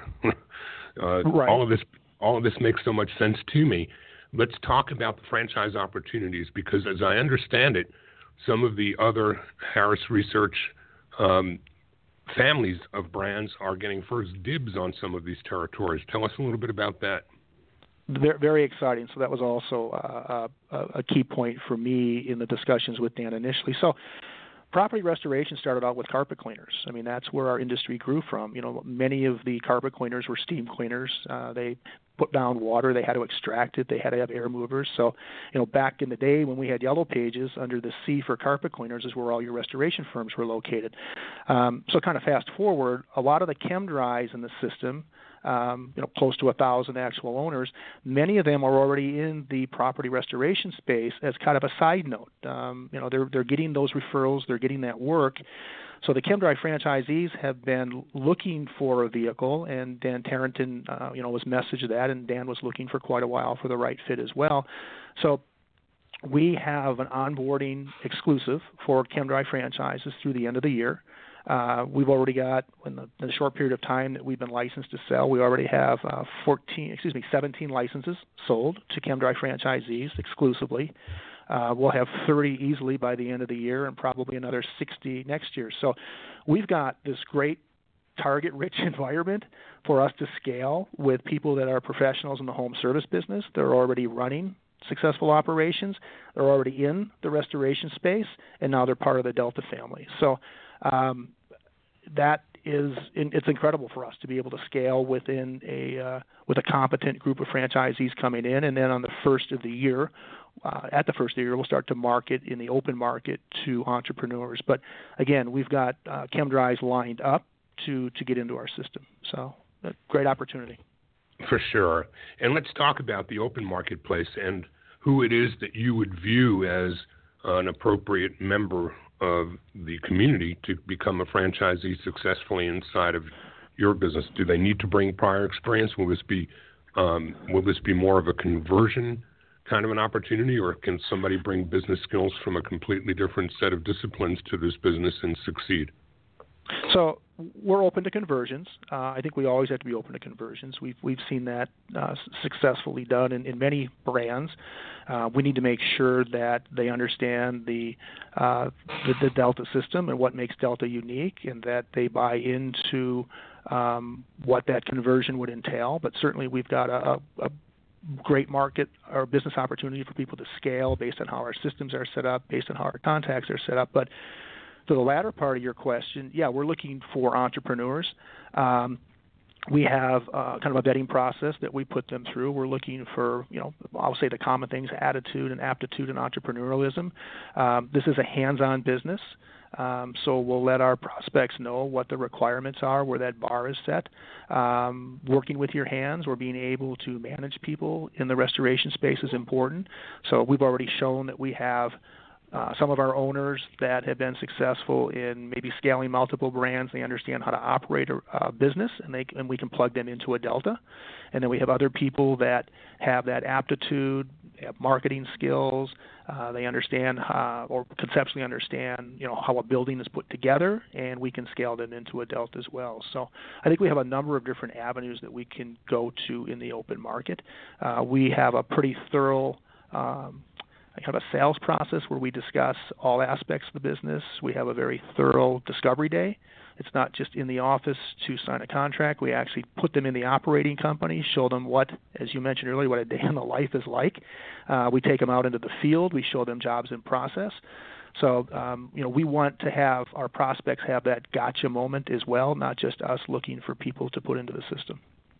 uh, right. All of this, all of this makes so much sense to me. Let's talk about the franchise opportunities, because as I understand it, some of the other Harris Research um, families of brands are getting first dibs on some of these territories. Tell us a little bit about that. Very, very exciting. So that was also uh, a, a key point for me in the discussions with Dan initially. So property restoration started out with carpet cleaners. I mean, that's where our industry grew from. You know, many of the carpet cleaners were steam cleaners. Uh, they put down water. They had to extract it. They had to have air movers. So, you know, back in the day when we had yellow pages, under the C for carpet cleaners is where all your restoration firms were located. Um, so kind of fast forward, a lot of the ChemDrys in the system, um, you know, close to a thousand actual owners, many of them are already in the property restoration space as kind of a side note. Um, you know, they're they're getting those referrals, they're getting that work. So the ChemDry franchisees have been looking for a vehicle, and Dan Tarrenton, uh, you know, was messaged that, and Dan was looking for quite a while for the right fit as well. So we have an onboarding exclusive for ChemDry franchises through the end of the year. Uh, we've already got, in the, in the short period of time that we've been licensed to sell, we already have uh, fourteen, excuse me, seventeen licenses sold to ChemDry franchisees exclusively. Uh, we'll have thirty easily by the end of the year, and probably another sixty next year. So we've got this great target-rich environment for us to scale with people that are professionals in the home service business. They're already running successful operations. They're already in the restoration space, and now they're part of the Delta family. So um, that is, it's incredible for us to be able to scale within a uh, with a competent group of franchisees coming in, and then on the first of the year, uh, at the first of the year, we'll start to market in the open market to entrepreneurs. But again, we've got uh, ChemDrys lined up to to get into our system. So a great opportunity. For sure. And let's talk about the open marketplace and who it is that you would view as an appropriate member of the community to become a franchisee successfully inside of your business. Do they need to bring prior experience? Will this be um, will this be more of a conversion kind of an opportunity, or can somebody bring business skills from a completely different set of disciplines to this business and succeed? So we're open to conversions. Uh, I think we always have to be open to conversions. We've we've seen that uh, successfully done in, in many brands. Uh, we need to make sure that they understand the, uh, the the Delta system and what makes Delta unique, and that they buy into um, what that conversion would entail. But certainly, we've got a, a great market or business opportunity for people to scale based on how our systems are set up, based on how our contacts are set up. But to the latter part of your question, yeah, we're looking for entrepreneurs. Um, we have uh, kind of a vetting process that we put them through. We're looking for, you know, I'll say the common things: attitude and aptitude and entrepreneurialism. Um, this is a hands-on business. Um, so we'll let our prospects know what the requirements are, where that bar is set. Um, working with your hands or being able to manage people in the restoration space is important. So we've already shown that we have Uh, some of our owners that have been successful in maybe scaling multiple brands. They understand how to operate a, a business, and they and we can plug them into a Delta. And then we have other people that have that aptitude, have marketing skills. Uh, they understand how, or conceptually understand, you know, how a building is put together, and we can scale them into a Delta as well. So I think we have a number of different avenues that we can go to in the open market. Uh, we have a pretty thorough um, kind of a sales process where we discuss all aspects of the business. We have a very thorough discovery day. It's not just in the office to sign a contract. We actually put them in the operating company, show them what, as you mentioned earlier, what a day in the life is like. Uh, we take them out into the field. We show them jobs in process. So, um, you know, we want to have our prospects have that gotcha moment as well, not just us looking for people to put into the system.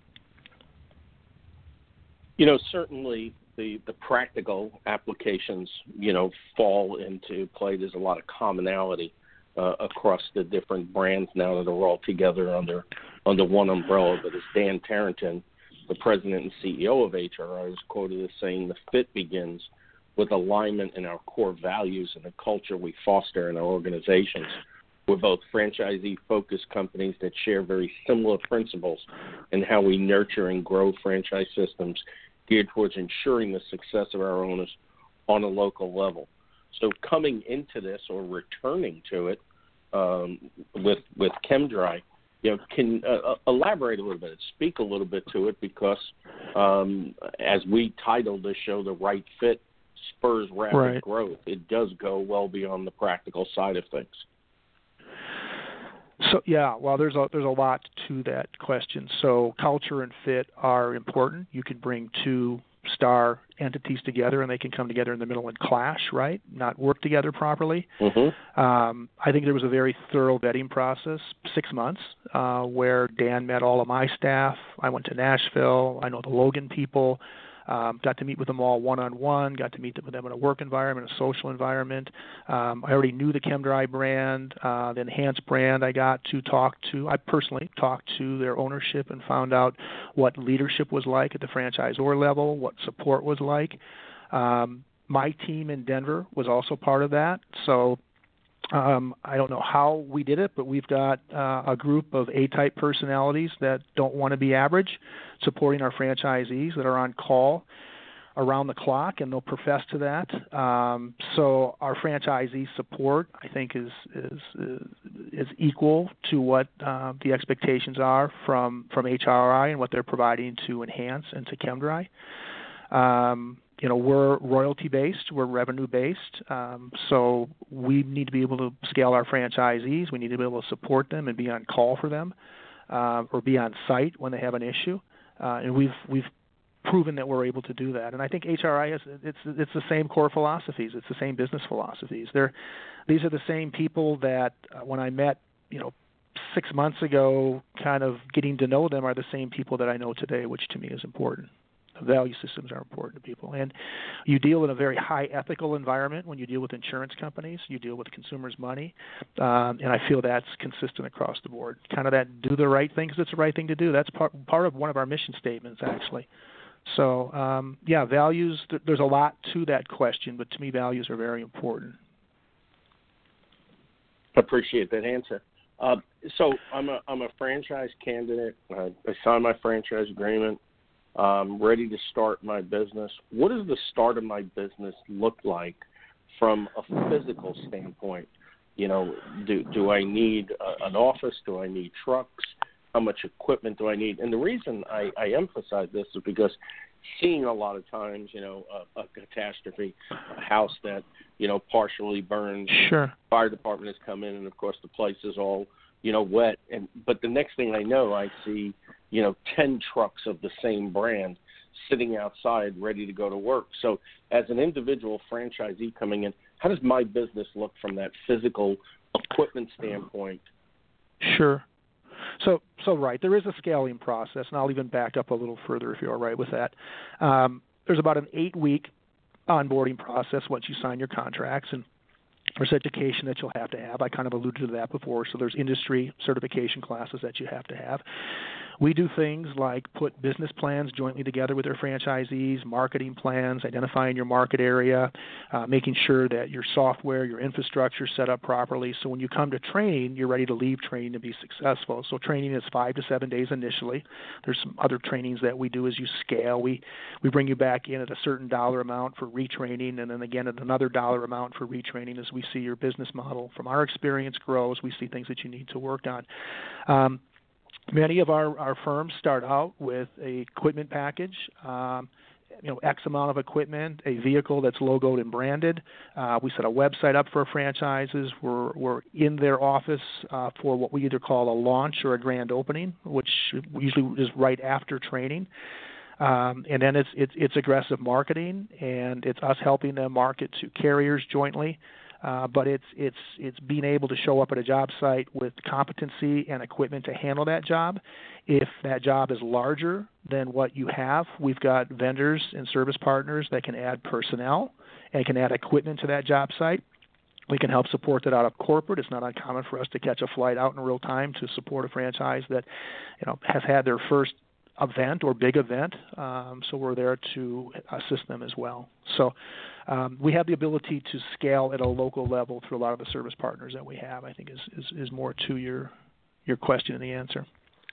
You know, certainly the, the practical applications, you know, fall into play. There's a lot of commonality uh, across the different brands now that are all together under under one umbrella. But as Dan Tarrenton, the president and C E O of H R I, is quoted as saying, the fit begins with alignment in our core values and the culture we foster in our organizations. We're both franchisee-focused companies that share very similar principles in how we nurture and grow franchise systems geared towards ensuring the success of our owners on a local level. So coming into this or returning to it um, with with ChemDry, you know, can uh, elaborate a little bit, speak a little bit to it, because um, as we titled this show, The Right Fit Spurs Rapid Right. Growth, it does go well beyond the practical side of things. So yeah, well, there's a there's a lot to that question. So culture and fit are important. You can bring two star entities together, and they can come together in the middle and clash, right? Not work together properly. Mm-hmm. Um, I think there was a very thorough vetting process, six months, uh, where Dan met all of my staff. I went to Nashville. I know the Logan people. Um, got to meet with them all one-on-one, got to meet with them in a work environment, a social environment. Um, I already knew the ChemDry brand, uh, the Enhanced brand. I got to talk to, I personally talked to their ownership and found out what leadership was like at the franchisor level, what support was like. Um, my team in Denver was also part of that. So Um, I don't know how we did it, but we've got uh, a group of A-type personalities that don't want to be average, supporting our franchisees that are on call around the clock, and they'll profess to that. Um, so our franchisee support, I think, is is is equal to what uh, the expectations are from from H R I and what they're providing to Enhance and to ChemDry. Um, You know, we're royalty-based, we're revenue-based, um, so we need to be able to scale our franchisees. We need to be able to support them and be on call for them, uh, or be on site when they have an issue. Uh, and we've we've proven that we're able to do that. And I think H R I has it's it's the same core philosophies. It's the same business philosophies. They're these are the same people that uh, when I met, you know, six months ago, kind of getting to know them, are the same people that I know today, which to me is important. Value systems are important to people. And you deal in a very high ethical environment when you deal with insurance companies. You deal with consumers' money. Um, and I feel that's consistent across the board. Kind of that do the right thing because it's the right thing to do. That's part, part of one of our mission statements, actually. So, um, yeah, values, th- there's a lot to that question, but to me, values are very important. Appreciate that answer. Uh, so I'm a, I'm a franchise candidate. I, I signed my franchise agreement. I'm ready to start my business. What does the start of my business look like from a physical standpoint? You know, do do I need a, an office? Do I need trucks? How much equipment do I need? And the reason I, I emphasize this is because seeing a lot of times, you know, a, a catastrophe, a house that, you know, partially burned. Sure. Fire department has come in, and, of course, the place is all, you know, wet. And but the next thing I know, I see, you know, ten trucks of the same brand sitting outside ready to go to work. So as an individual franchisee coming in, how does my business look from that physical equipment standpoint? Sure. So, so right, there is a scaling process, and I'll even back up a little further if you're all right with that. Um, there's about an eight-week onboarding process once you sign your contracts, and There's education that you'll have to have. I kind of alluded to that before. So there's industry certification classes that you have to have. We do things like put business plans jointly together with our franchisees, marketing plans, identifying your market area, uh, making sure that your software, your infrastructure is set up properly. So when you come to training, you're ready to leave training to be successful. So training is five to seven days initially. There's some other trainings that we do as you scale. We we bring you back in at a certain dollar amount for retraining, and then again at another dollar amount for retraining as we see your business model from our experience grow, as we see things that you need to work on. Um, Many of our, our firms start out with a equipment package, um, you know, X amount of equipment, a vehicle that's logoed and branded. Uh, we set a website up for our franchises. We're, we're in their office uh, for what we either call a launch or a grand opening, which usually is right after training. Um, and then it's, it's, it's aggressive marketing, and it's us helping them market to carriers jointly. Uh, but it's it's it's being able to show up at a job site with competency and equipment to handle that job. If that job is larger than what you have, we've got vendors and service partners that can add personnel and can add equipment to that job site. We can help support that out of corporate. It's not uncommon for us to catch a flight out in real time to support a franchise that, you know, has had their first event or big event, um, so we're there to assist them as well. So um, we have the ability to scale at a local level through a lot of the service partners that we have, I think is, is, is more to your your question and the answer.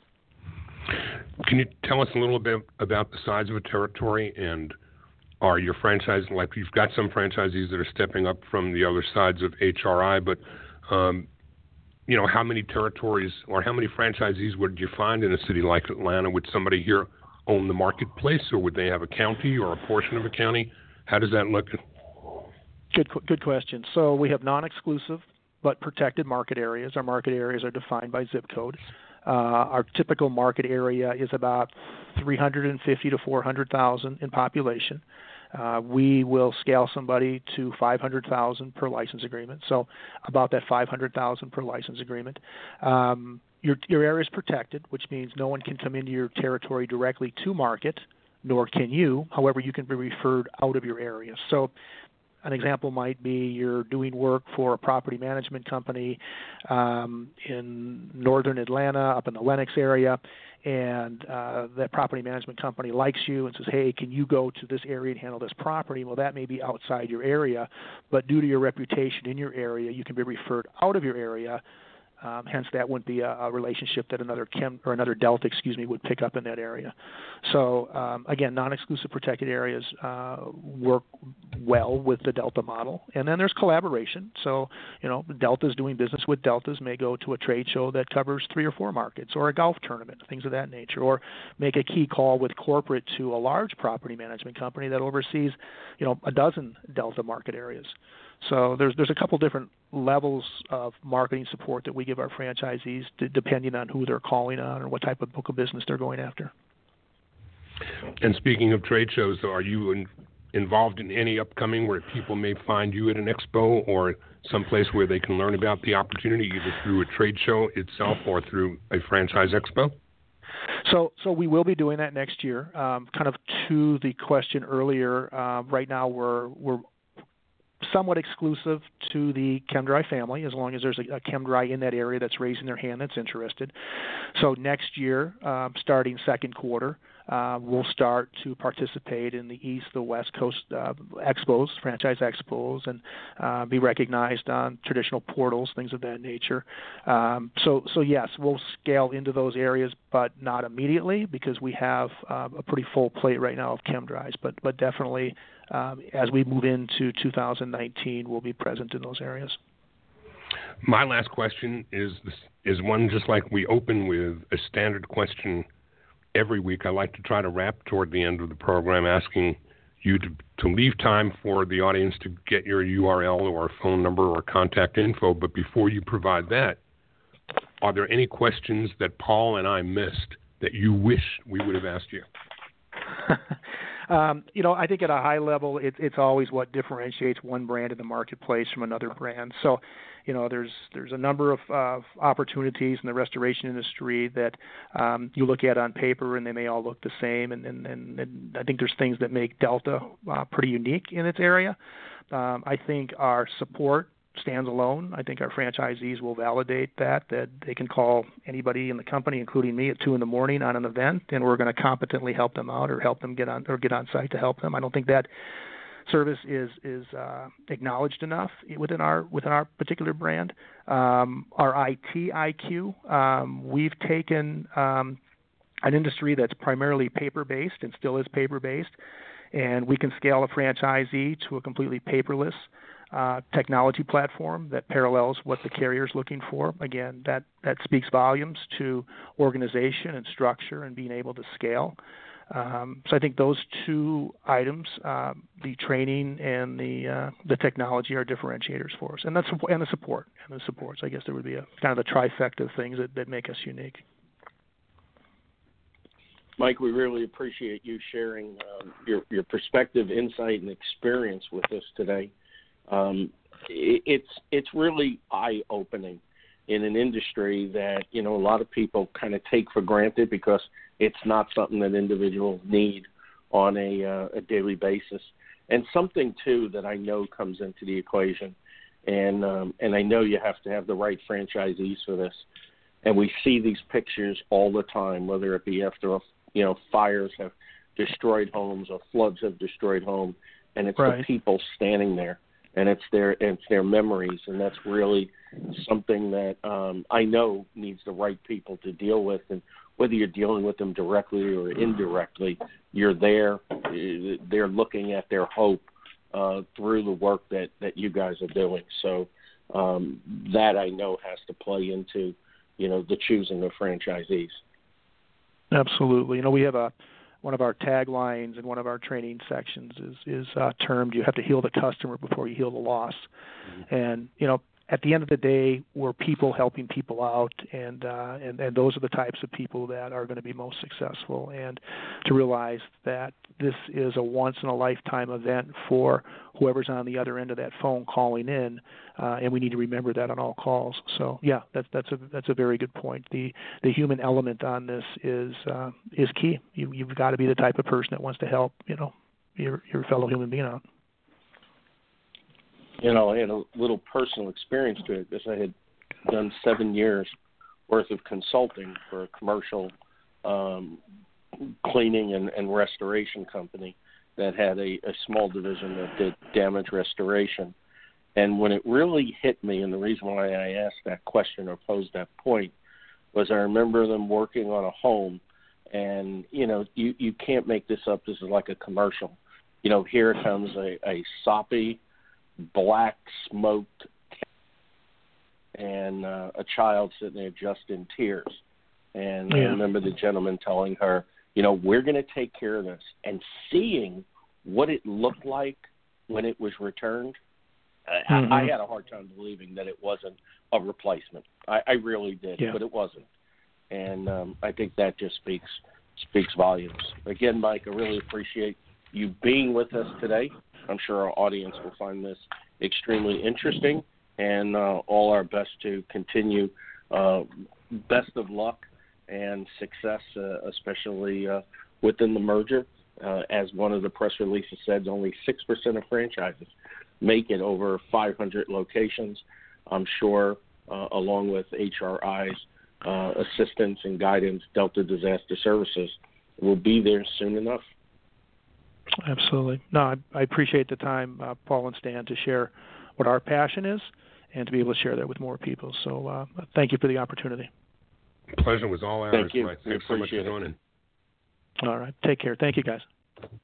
Can you tell us a little bit about the size of a territory, and are your franchises, like you've got some franchisees that are stepping up from the other sides of H R I, but um, you know, how many territories or how many franchisees would you find in a city like Atlanta? Would somebody here own the marketplace, or would they have a county or a portion of a county? How does that look? Good, good question. So we have non-exclusive but protected market areas. Our market areas are defined by zip code. Uh, our typical market area is about three hundred fifty to four hundred thousand in population. Uh, we will scale somebody to five hundred thousand per license agreement, so about that five hundred thousand per license agreement. Um, your, your area is protected, which means no one can come into your territory directly to market, nor can you. However, you can be referred out of your area. So an example might be you're doing work for a property management company um, in northern Atlanta, up in the Lenox area, and uh, that property management company likes you and says, hey, can you go to this area and handle this property? Well, that may be outside your area, but due to your reputation in your area, you can be referred out of your area. Um, hence, that wouldn't be a, a relationship that another chem or another Delta, excuse me, would pick up in that area. So, um, again, non-exclusive protected areas uh, work well with the Delta model. And then there's collaboration. So, you know, Deltas doing business with Deltas may go to a trade show that covers three or four markets, or a golf tournament, things of that nature, or make a key call with corporate to a large property management company that oversees, you know, a dozen Delta market areas. So there's there's a couple different levels of marketing support that we give our franchisees, to, depending on who they're calling on or what type of book of business they're going after. And speaking of trade shows, are you in, involved in any upcoming where people may find you at an expo or someplace where they can learn about the opportunity, either through a trade show itself or through a franchise expo? So, so we will be doing that next year. Um, kind of to the question earlier, uh, right now we're we're somewhat exclusive to the ChemDry family, as long as there's a, a ChemDry in that area that's raising their hand that's interested. So next year, um, starting second quarter, uh, we'll start to participate in the East, the West Coast uh, expos, franchise expos, and uh, be recognized on traditional portals, things of that nature. Um, so, so yes, we'll scale into those areas, but not immediately, because we have uh, a pretty full plate right now of ChemDrys, but but definitely. Um, as we move into two thousand nineteen, we'll be present in those areas. My last question is is one just like we open with a standard question every week. I like to try to wrap toward the end of the program asking you to, to leave time for the audience to get your U R L or phone number or contact info. But before you provide that, are there any questions that Paul and I missed that you wish we would have asked you? Um, you know, I think at a high level, it, it's always what differentiates one brand in the marketplace from another brand. So, you know, there's there's a number of uh, opportunities in the restoration industry that um, you look at on paper, and they may all look the same. And, and, and, and I think there's things that make Delta uh, pretty unique in its area. Um, I think our support stands alone. I think our franchisees will validate that, that they can call anybody in the company, including me, at two in the morning on an event, and we're going to competently help them out or help them get on or get on site to help them. I don't think that service is is uh, acknowledged enough within our within our particular brand. Um, our I T I Q, um, we've taken um, an industry that's primarily paper-based and still is paper-based, and we can scale a franchisee to a completely paperless uh, technology platform that parallels what the carrier is looking for. Again, that, that speaks volumes to organization and structure and being able to scale. Um, so I think those two items, uh, the training and the uh, the technology, are differentiators for us, and that's and the support and the supports. I guess there would be a kind of the trifecta of things that, that make us unique. Mike, we really appreciate you sharing um, your your perspective, insight, and experience with us today. Um, it, it's it's really eye-opening in an industry that, you know, a lot of people kind of take for granted because it's not something that individuals need on a, uh, a daily basis. And something, too, that I know comes into the equation, and um, and I know you have to have the right franchisees for this. And we see these pictures all the time, whether it be after, a, you know, fires have destroyed homes or floods have destroyed homes, and it's right. the people standing there. And it's their it's their memories, and that's really something that um, I know needs the right people to deal with. And whether you're dealing with them directly or indirectly, you're there. They're looking at their hope uh, through the work that, that you guys are doing. So um, that I know has to play into, you know, the choosing of franchisees. Absolutely. You know, we have a one of our taglines in one of our training sections is is uh, termed "You have to heal the customer before you heal the loss." Mm-hmm. And you know, at the end of the day, we're people helping people out, and uh, and and those are the types of people that are going to be most successful. And to realize that this is a once in a lifetime event for whoever's on the other end of that phone calling in, uh, and we need to remember that on all calls. So yeah, that's that's a that's a very good point. The the human element on this is uh, is key. You you've got to be the type of person that wants to help, you know, your your fellow human being out. You know, I had a little personal experience to it because I had done seven years worth of consulting for a commercial um, cleaning and, and restoration company that had a, a small division that did damage restoration. And when it really hit me, and the reason why I asked that question or posed that point, was I remember them working on a home, and, you know, you, you can't make this up. This is like a commercial. You know, here comes a, a soppy, black smoked and uh, a child sitting there just in tears. And yeah. I remember the gentleman telling her, you know, we're going to take care of this. And seeing what it looked like when it was returned, mm-hmm. I, I had a hard time believing that it wasn't a replacement. I, I really did, yeah. but it wasn't. And um, I think that just speaks speaks volumes. Again, Mike, I really appreciate you being with us today. I'm sure our audience will find this extremely interesting, and uh, all our best to continue. Uh, best of luck and success, uh, especially uh, within the merger. Uh, as one of the press releases said, only six percent of franchises make it over five hundred locations. I'm sure, uh, along with H R I's uh, assistance and guidance, Delta Disaster Services will be there soon enough. Absolutely. No, I, I appreciate the time, uh, Paul and Stan, to share what our passion is and to be able to share that with more people. So uh, thank you for the opportunity. Pleasure was all ours, Thank you. Mike. Thanks so much for joining. All right. Take care. Thank you, guys.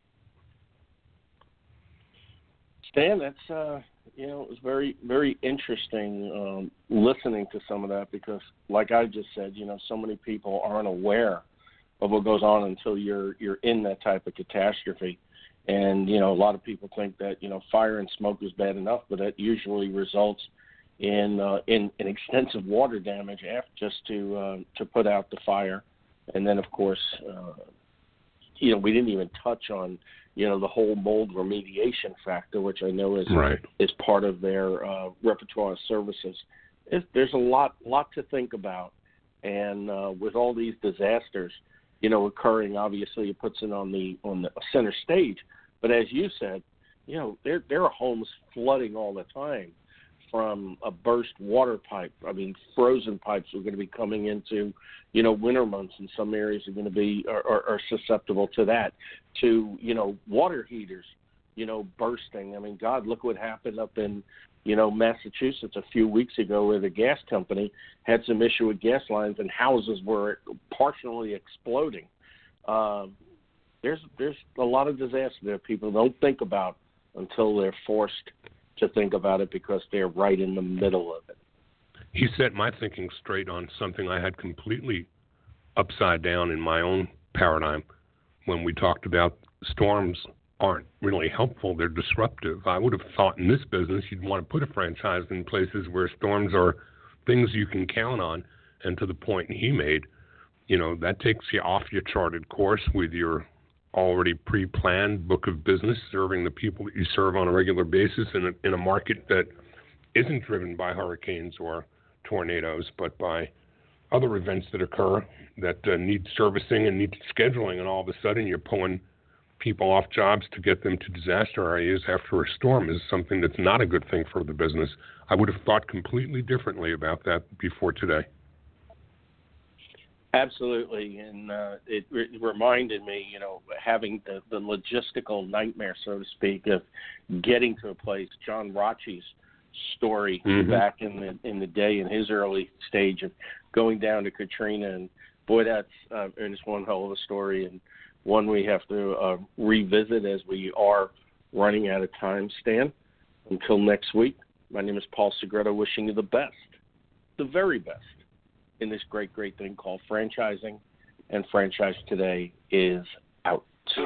Stan, that's, uh, you know, it was very, very interesting um, listening to some of that because, like I just said, you know, so many people aren't aware of what goes on until you're you're in that type of catastrophe. And, you know, a lot of people think that, you know, fire and smoke is bad enough, but it usually results in uh, in, in extensive water damage after just to uh, to put out the fire. And then, of course, uh, you know, we didn't even touch on, you know, the whole mold remediation factor, which I know is right. is part of their uh, repertoire of services. It's, there's a lot lot to think about. And uh, with all these disasters, you know, occurring, obviously it puts it on the on the center stage. But as you said, you know, there there are homes flooding all the time. from a burst water pipe. I mean, frozen pipes are going to be coming into, you know, winter months, and some areas are going to be are, are, are susceptible to that. To, you know, water heaters, you know, bursting. I mean, God, look what happened up in, you know, Massachusetts a few weeks ago, where the gas company had some issue with gas lines and houses were partially exploding. Um, there's there's a lot of disaster that people don't think about until they're forced to think about it, because they're right in the middle of it. He set my thinking straight on something I had completely upside down in my own paradigm when we talked about storms aren't really helpful, they're disruptive. I would have thought in this business you'd want to put a franchise in places where storms are things you can count on, and to the point he made, you know, that takes you off your charted course with your already pre-planned book of business, serving the people that you serve on a regular basis in a, in a market that isn't driven by hurricanes or tornadoes, but by other events that occur that uh, need servicing and need scheduling, and all of a sudden you're pulling people off jobs to get them to disaster areas after a storm is something that's not a good thing for the business. I would have thought completely differently about that before today. Absolutely, and uh, it, it reminded me, you know, having the, the logistical nightmare, so to speak, of getting to a place. John Rocci's story mm-hmm. back in the in the day, in his early stage of going down to Katrina, and boy, that's uh, and it's one hell of a story, and one we have to uh, revisit as we are running out of time. Stan, until next week, my name is Paul Segreto, wishing you the best, the very best, in this great, great thing called franchising, and Franchise Today is out.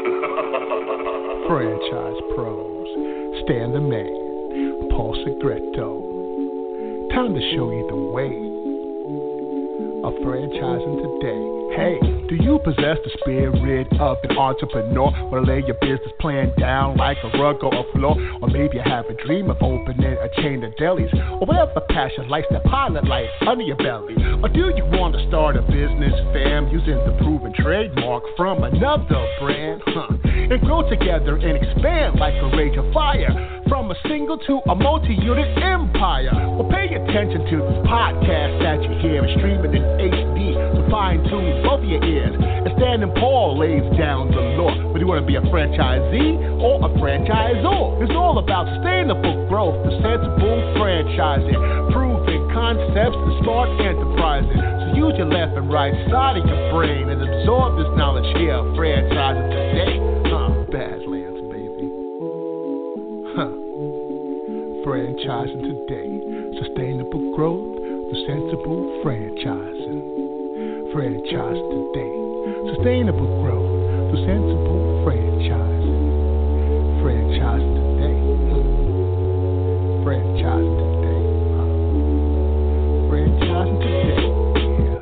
Franchise Pros, Stan the Man, Paul Segreto. Time to show you the way of franchising today. Hey, do you possess the spirit of an entrepreneur? Wanna lay your business plan down like a rug or a floor? Or maybe you have a dream of opening a chain of delis, or whatever passion lights that pilot light under your belly. Or do you want to start a business, fam, using the proven trademark from another brand? Huh. And grow together and expand like a rage of fire, from a single to a multi-unit empire. Well, pay attention to this podcast that you hear and streaming in H D, so fine-tune both of your ears. And Stan and Paul lays down the law. Whether you want to be a franchisee or a franchisor, it's all about sustainable growth, the sensible franchising, proven concepts, the smart enterprising. So use your left and right side of your brain and absorb this knowledge here. Franchising today, huh? Badlands, baby. Huh. Franchising today, sustainable growth, the sensible franchising. Franchise today, sustainable growth, the sensible franchising. Franchise today, franchise today, huh? Franchising today, yeah.